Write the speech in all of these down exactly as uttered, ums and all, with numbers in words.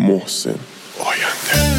محسن آینده.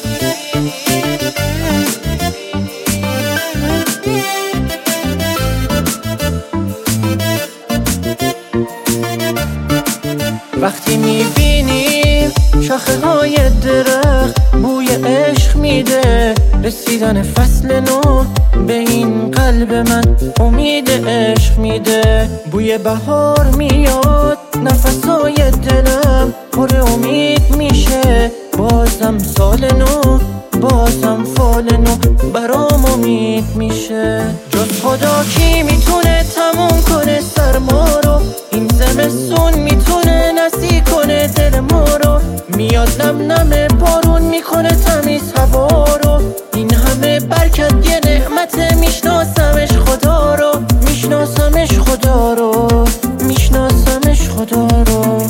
وقتی میبینیم شاخه های درخت بوی عشق میده، رسیدن فصل نو به این قلب من امید عشق میده. بوی بهار میاد نفسای دلم پر امید میشه، بازم سال نو بازم فال نو برام امید میشه. جز خدا کی میتونه تموم کنه سرما رو، این زمستون میتونه نسی کنه دل ما رو. میاد نم نم بارون میکنه تمیز هوا رو، این همه برکت یه نعمت. میشناسمش خدا رو، میشناسمش خدا رو، میشناسمش خدا رو.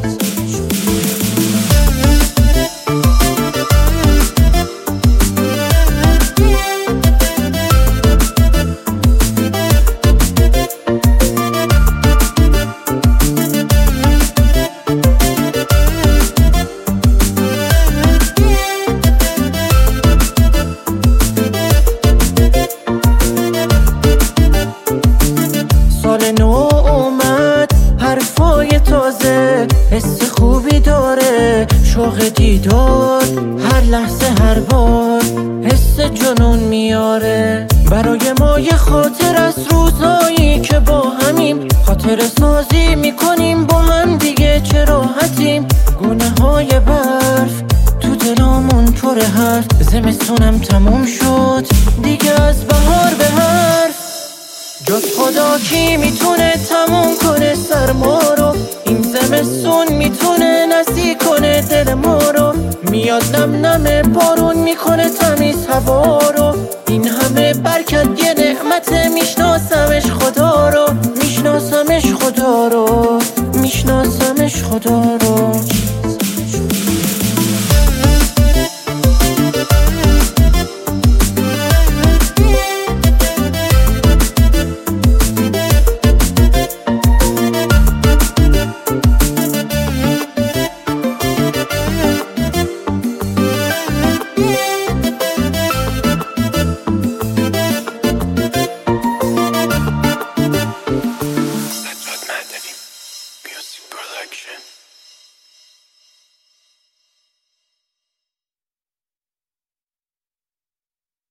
سال نو اومد حرفای تازه، حس خوبی داره شوق دیدار، هر لحظه هر بار حس جنون میاره. برای ما یه خاطر از روزایی که با همیم، خاطر سازی میکنیم با هم دیگه چه راحتیم. گونه های برف تو دلامون پر حرف، زمستونم تموم شد دیگه از بهار به حرف. جز خدا کی میتونه تموم کنه سرما رو، این زمستون میتونه نسی کنه دل ما رو. میاد نم نم بارون میکنه تمیز هوا رو، این همه برکت یه نعمت. میشناسمش خدا رو، میشناسمش خدا رو، میشناسمش خدا رو.